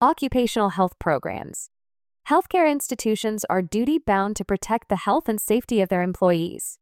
Occupational health programs. Healthcare institutions are duty-bound to protect the health and safety of their employees.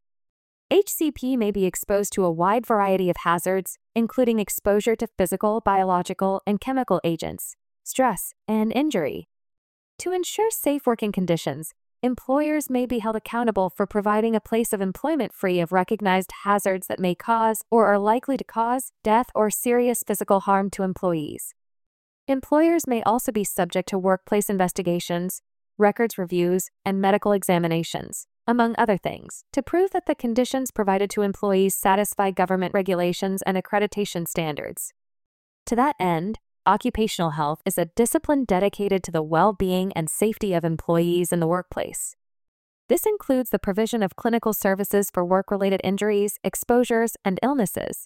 HCP may be exposed to a wide variety of hazards, including exposure to physical, biological, and chemical agents, stress, and injury. To ensure safe working conditions, employers may be held accountable for providing a place of employment free of recognized hazards that may cause or are likely to cause death or serious physical harm to employees. Employers may also be subject to workplace investigations, records reviews, and medical examinations, among other things, to prove that the conditions provided to employees satisfy government regulations and accreditation standards. To that end, occupational health is a discipline dedicated to the well-being and safety of employees in the workplace. This includes the provision of clinical services for work-related injuries, exposures, and illnesses.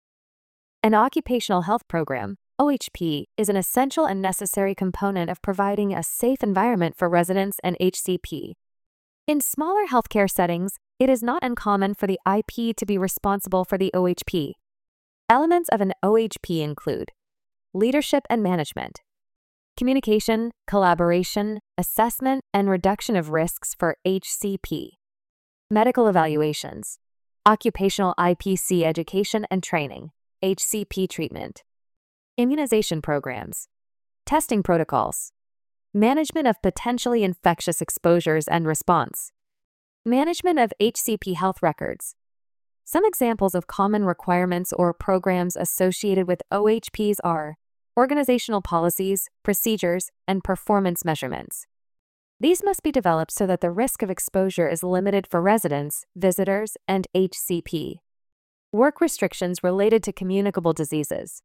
An occupational health program, OHP, is an essential and necessary component of providing a safe environment for residents and HCP. In smaller healthcare settings, it is not uncommon for the IP to be responsible for the OHP. Elements of an OHP include leadership and management, communication, collaboration, assessment, and reduction of risks for HCP, medical evaluations, occupational IPC education and training, HCP treatment, immunization programs, testing protocols, management of potentially infectious exposures and response, management of HCP health records. Some examples of common requirements or programs associated with OHPs are organizational policies, procedures, and performance measurements. These must be developed so that the risk of exposure is limited for residents, visitors, and HCP. Work restrictions related to communicable diseases.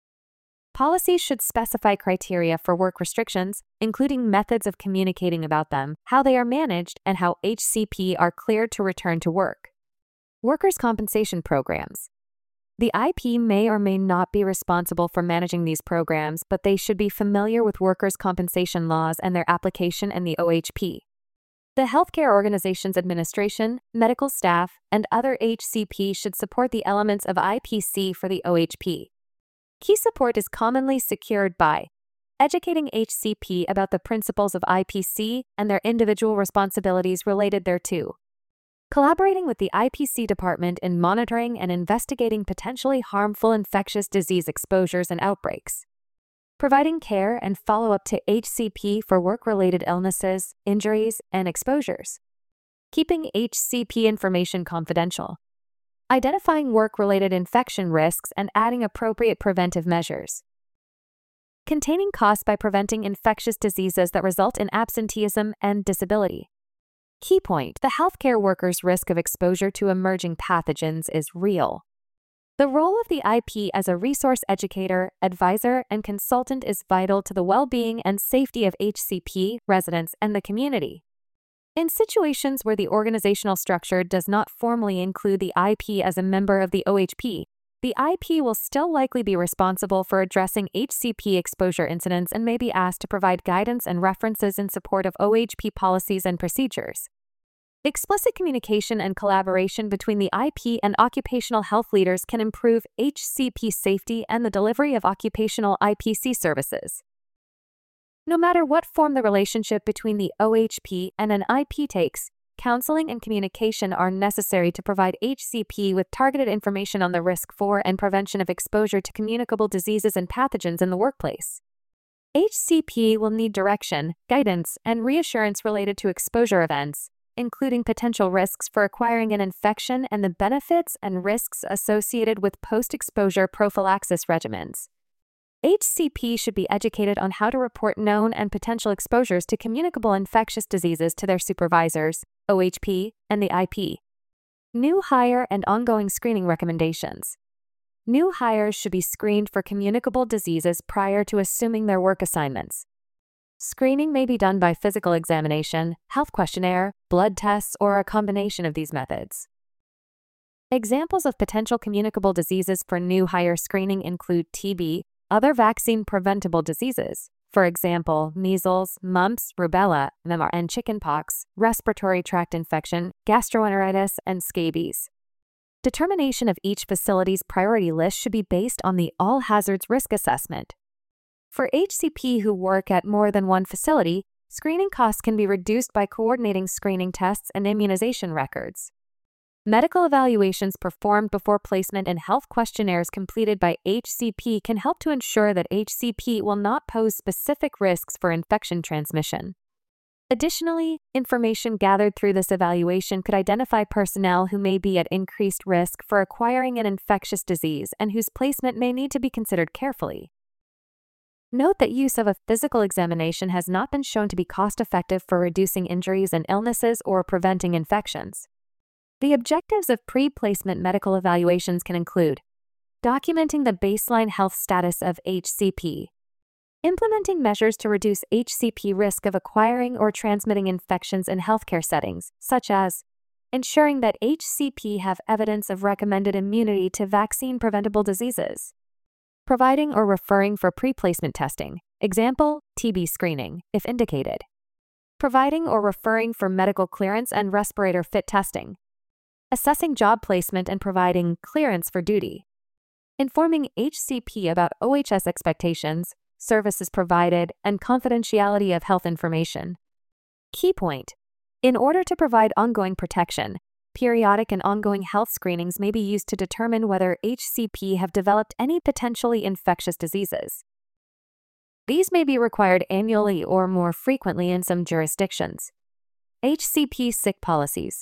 Policies should specify criteria for work restrictions, including methods of communicating about them, how they are managed, and how HCP are cleared to return to work. Workers' compensation programs. The IP may or may not be responsible for managing these programs, but they should be familiar with workers' compensation laws and their application in the OHP. The Healthcare Organizations Administration, medical staff, and other HCP should support the elements of IPC for the OHP. Key support is commonly secured by educating HCP about the principles of IPC and their individual responsibilities related thereto, collaborating with the IPC department in monitoring and investigating potentially harmful infectious disease exposures and outbreaks, providing care and follow-up to HCP for work-related illnesses, injuries, and exposures, keeping HCP information confidential, identifying work-related infection risks and adding appropriate preventive measures, containing costs by preventing infectious diseases that result in absenteeism and disability. Key point: the healthcare worker's risk of exposure to emerging pathogens is real. The role of the IP as a resource educator, advisor, and consultant is vital to the well-being and safety of HCP, residents, and the community. In situations where the organizational structure does not formally include the IP as a member of the OHP, the IP will still likely be responsible for addressing HCP exposure incidents and may be asked to provide guidance and references in support of OHP policies and procedures. Explicit communication and collaboration between the IP and occupational health leaders can improve HCP safety and the delivery of occupational IPC services. No matter what form the relationship between the OHP and an IP takes, counseling and communication are necessary to provide HCP with targeted information on the risk for and prevention of exposure to communicable diseases and pathogens in the workplace. HCP will need direction, guidance, and reassurance related to exposure events, including potential risks for acquiring an infection and the benefits and risks associated with post-exposure prophylaxis regimens. HCP should be educated on how to report known and potential exposures to communicable infectious diseases to their supervisors, OHP, and the IP. New hire and ongoing screening recommendations. New hires should be screened for communicable diseases prior to assuming their work assignments. Screening may be done by physical examination, health questionnaire, blood tests, or a combination of these methods. Examples of potential communicable diseases for new hire screening include TB, other vaccine-preventable diseases, for example, measles, mumps, rubella, MMR, and chickenpox, respiratory tract infection, gastroenteritis, and scabies. Determination of each facility's priority list should be based on the all hazards risk assessment. For HCP who work at more than one facility, screening costs can be reduced by coordinating screening tests and immunization records. Medical evaluations performed before placement and health questionnaires completed by HCP can help to ensure that HCP will not pose specific risks for infection transmission. Additionally, information gathered through this evaluation could identify personnel who may be at increased risk for acquiring an infectious disease and whose placement may need to be considered carefully. Note that use of a physical examination has not been shown to be cost-effective for reducing injuries and illnesses or preventing infections. The objectives of pre-placement medical evaluations can include documenting the baseline health status of HCP, implementing measures to reduce HCP risk of acquiring or transmitting infections in healthcare settings, such as ensuring that HCP have evidence of recommended immunity to vaccine-preventable diseases, providing or referring for pre-placement testing, example, TB screening, if indicated, providing or referring for medical clearance and respirator fit testing, assessing job placement and providing clearance for duty, informing HCP about OHS expectations, services provided, and confidentiality of health information. Key point: in order to provide ongoing protection, periodic and ongoing health screenings may be used to determine whether HCP have developed any potentially infectious diseases. These may be required annually or more frequently in some jurisdictions. HCP sick policies.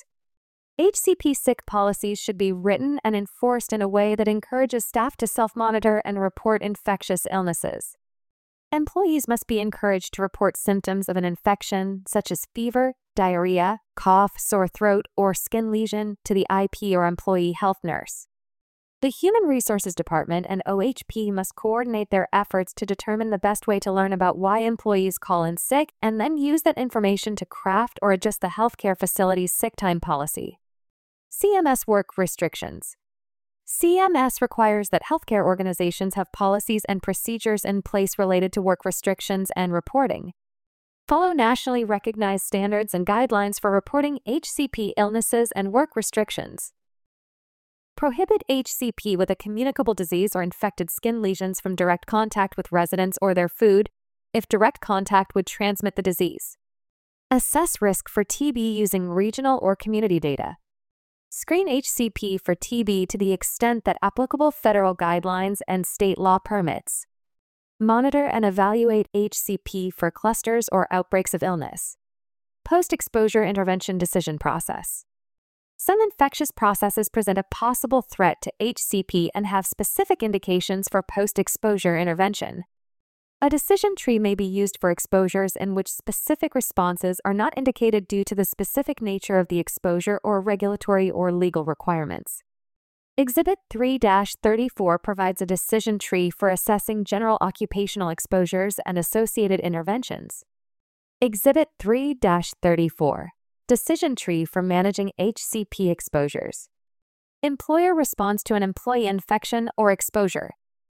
HCP sick policies should be written and enforced in a way that encourages staff to self-monitor and report infectious illnesses. Employees must be encouraged to report symptoms of an infection, such as fever, diarrhea, cough, sore throat, or skin lesion, to the IP or employee health nurse. The Human Resources Department and OHP must coordinate their efforts to determine the best way to learn about why employees call in sick and then use that information to craft or adjust the healthcare facility's sick time policy. CMS work restrictions. CMS requires that healthcare organizations have policies and procedures in place related to work restrictions and reporting. Follow nationally recognized standards and guidelines for reporting HCP illnesses and work restrictions. Prohibit HCP with a communicable disease or infected skin lesions from direct contact with residents or their food, if direct contact would transmit the disease. Assess risk for TB using regional or community data. Screen HCP for TB to the extent that applicable federal guidelines and state law permits. Monitor and evaluate HCP for clusters or outbreaks of illness. Post-exposure intervention decision process. Some infectious processes present a possible threat to HCP and have specific indications for post-exposure intervention. A decision tree may be used for exposures in which specific responses are not indicated due to the specific nature of the exposure or regulatory or legal requirements. Exhibit 3-34 provides a decision tree for assessing general occupational exposures and associated interventions. Exhibit 3-34, Decision Tree for Managing HCP Exposures. Employer responds to an employee infection or exposure.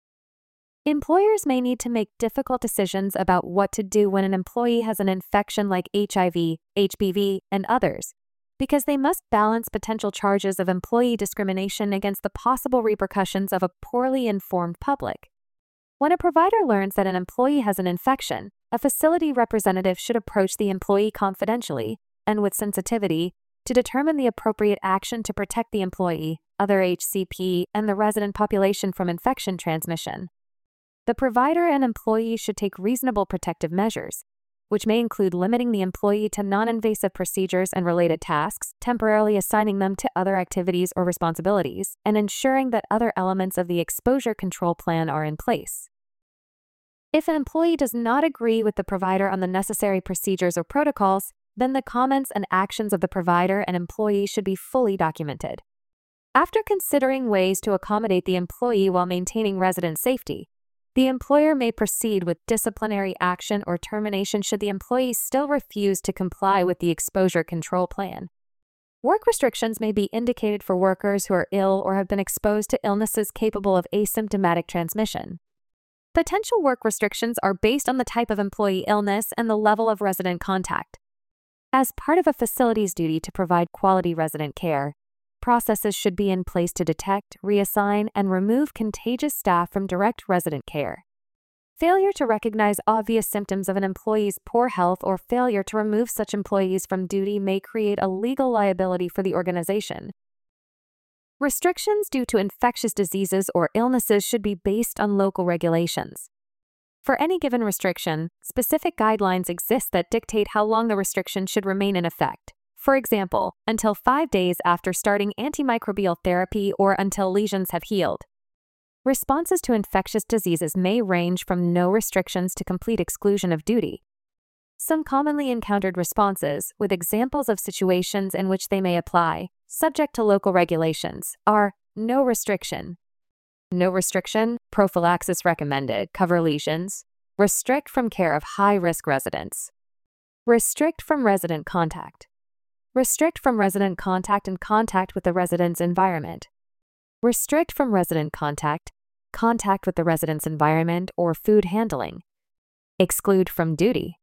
Employers may need to make difficult decisions about what to do when an employee has an infection like HIV, HBV, and others, because they must balance potential charges of employee discrimination against the possible repercussions of a poorly informed public. When a provider learns that an employee has an infection, a facility representative should approach the employee confidentially and with sensitivity to determine the appropriate action to protect the employee, other HCP, and the resident population from infection transmission. The provider and employee should take reasonable protective measures, which may include limiting the employee to non-invasive procedures and related tasks, temporarily assigning them to other activities or responsibilities, and ensuring that other elements of the exposure control plan are in place. If an employee does not agree with the provider on the necessary procedures or protocols, then the comments and actions of the provider and employee should be fully documented. After considering ways to accommodate the employee while maintaining resident safety, the employer may proceed with disciplinary action or termination should the employee still refuse to comply with the exposure control plan. Work restrictions may be indicated for workers who are ill or have been exposed to illnesses capable of asymptomatic transmission. Potential work restrictions are based on the type of employee illness and the level of resident contact. As part of a facility's duty to provide quality resident care, processes should be in place to detect, reassign, and remove contagious staff from direct resident care. Failure to recognize obvious symptoms of an employee's poor health or failure to remove such employees from duty may create a legal liability for the organization. Restrictions due to infectious diseases or illnesses should be based on local regulations. For any given restriction, specific guidelines exist that dictate how long the restriction should remain in effect. For example, until 5 days after starting antimicrobial therapy or until lesions have healed. Responses to infectious diseases may range from no restrictions to complete exclusion of duty. Some commonly encountered responses, with examples of situations in which they may apply, subject to local regulations, are no restriction. No restriction, prophylaxis recommended, cover lesions. Restrict from care of high-risk residents. Restrict from resident contact. Restrict from resident contact and contact with the resident's environment. Restrict from resident contact, contact with the resident's environment or food handling. Exclude from duty.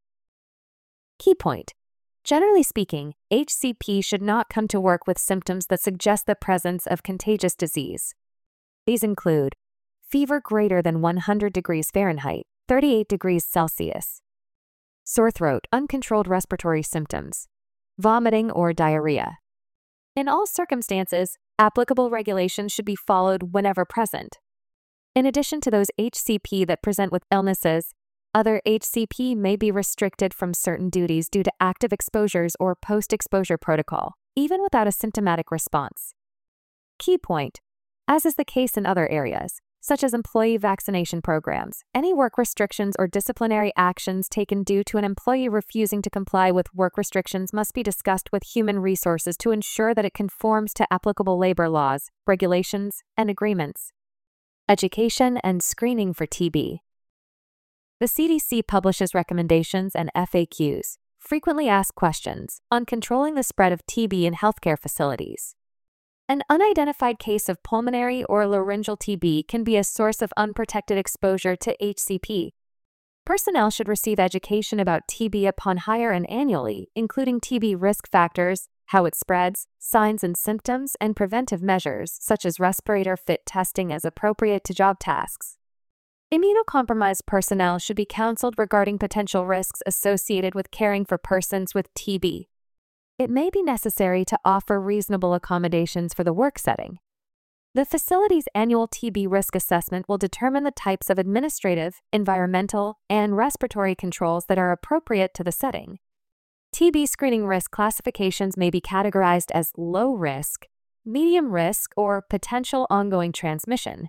Key point. Generally speaking, HCP should not come to work with symptoms that suggest the presence of contagious disease. These include fever greater than 100 degrees Fahrenheit, 38 degrees Celsius, sore throat, uncontrolled respiratory symptoms, vomiting or diarrhea. In all circumstances, applicable regulations should be followed whenever present. In addition to those HCP that present with illnesses, other HCP may be restricted from certain duties due to active exposures or post-exposure protocol, even without a symptomatic response. Key point. As is the case in other areas, such as employee vaccination programs, any work restrictions or disciplinary actions taken due to an employee refusing to comply with work restrictions must be discussed with human resources to ensure that it conforms to applicable labor laws, regulations, and agreements. Education and screening for TB. The CDC publishes recommendations and FAQs, frequently asked questions, on controlling the spread of TB in healthcare facilities. An unidentified case of pulmonary or laryngeal TB can be a source of unprotected exposure to HCP. Personnel should receive education about TB upon hire and annually, including TB risk factors, how it spreads, signs and symptoms, and preventive measures, such as respirator fit testing as appropriate to job tasks. Immunocompromised personnel should be counseled regarding potential risks associated with caring for persons with TB. It may be necessary to offer reasonable accommodations for the work setting. The facility's annual TB risk assessment will determine the types of administrative, environmental, and respiratory controls that are appropriate to the setting. TB screening risk classifications may be categorized as low risk, medium risk, or potential ongoing transmission.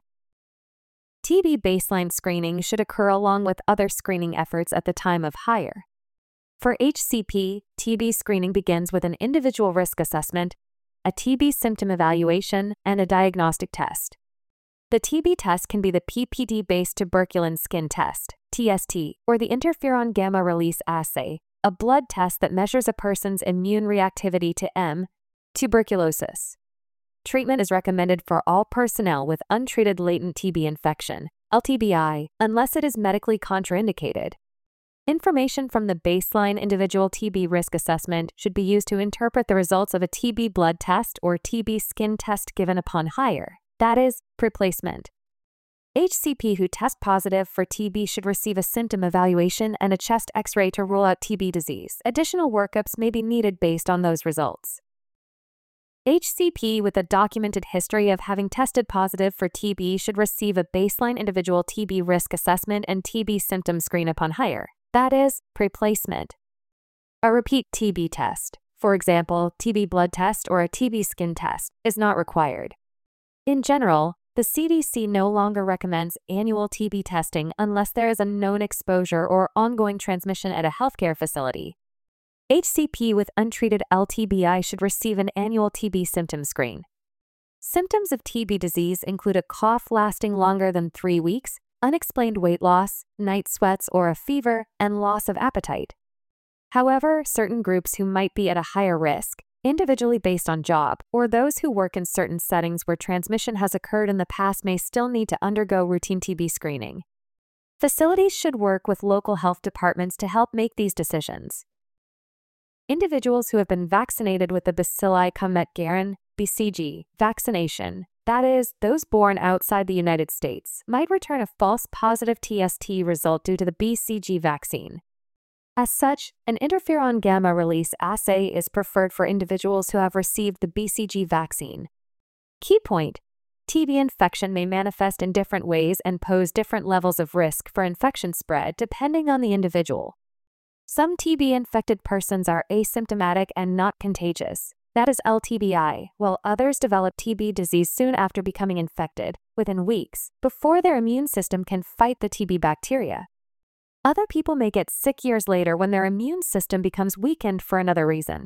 TB baseline screening should occur along with other screening efforts at the time of hire. For HCP, TB screening begins with an individual risk assessment, a TB symptom evaluation, and a diagnostic test. The TB test can be the PPD-based tuberculin skin test, TST, or the interferon gamma release assay, a blood test that measures a person's immune reactivity to M. tuberculosis. Treatment is recommended for all personnel with untreated latent TB infection, LTBI, unless it is medically contraindicated. Information from the baseline individual TB risk assessment should be used to interpret the results of a TB blood test or TB skin test given upon hire, that is, pre-placement. HCP who test positive for TB should receive a symptom evaluation and a chest X-ray to rule out TB disease. Additional workups may be needed based on those results. HCP with a documented history of having tested positive for TB should receive a baseline individual TB risk assessment and TB symptom screen upon hire, that is, pre-placement. A repeat TB test, for example, TB blood test or a TB skin test, is not required. In general, the CDC no longer recommends annual TB testing unless there is a known exposure or ongoing transmission at a healthcare facility. HCP with untreated LTBI should receive an annual TB symptom screen. Symptoms of TB disease include a cough lasting longer than 3 weeks, unexplained weight loss, night sweats or a fever, and loss of appetite. However, certain groups who might be at a higher risk, individually based on job, or those who work in certain settings where transmission has occurred in the past may still need to undergo routine TB screening. Facilities should work with local health departments to help make these decisions. Individuals who have been vaccinated with the Bacilli Comet-Guerin (BCG) vaccination that is, those born outside the United States, might return a false positive TST result due to the BCG vaccine. As such, an interferon gamma release assay is preferred for individuals who have received the BCG vaccine. Key point: TB infection may manifest in different ways and pose different levels of risk for infection spread depending on the individual. Some TB-infected persons are asymptomatic and not contagious, that is LTBI, while others develop TB disease soon after becoming infected, within weeks, before their immune system can fight the TB bacteria. Other people may get sick years later when their immune system becomes weakened for another reason.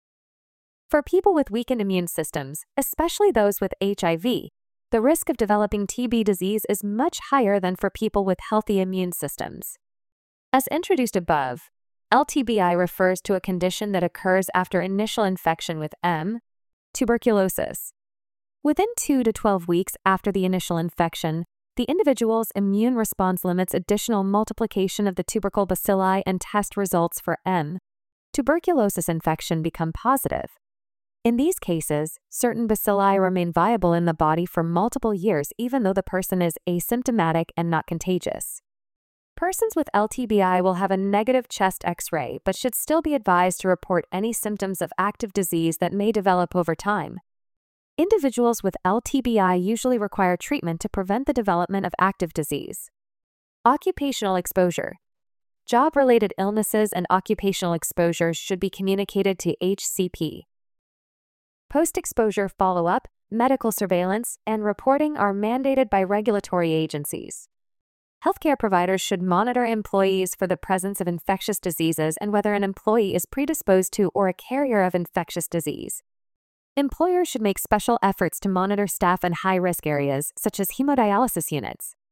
For people with weakened immune systems, especially those with HIV, the risk of developing TB disease is much higher than for people with healthy immune systems. As introduced above, LTBI refers to a condition that occurs after initial infection with M. tuberculosis. Within 2 to 12 weeks after the initial infection, the individual's immune response limits additional multiplication of the tubercle bacilli, and test results for M. tuberculosis infection become positive. In these cases, certain bacilli remain viable in the body for multiple years even though the person is asymptomatic and not contagious. Persons with LTBI will have a negative chest X-ray but should still be advised to report any symptoms of active disease that may develop over time. Individuals with LTBI usually require treatment to prevent the development of active disease. Occupational exposure. Job-related illnesses and occupational exposures should be communicated to HCP. Post-exposure follow-up, medical surveillance, and reporting are mandated by regulatory agencies. Healthcare providers should monitor employees for the presence of infectious diseases and whether an employee is predisposed to or a carrier of infectious disease. Employers should make special efforts to monitor staff in high-risk areas, such as hemodialysis units.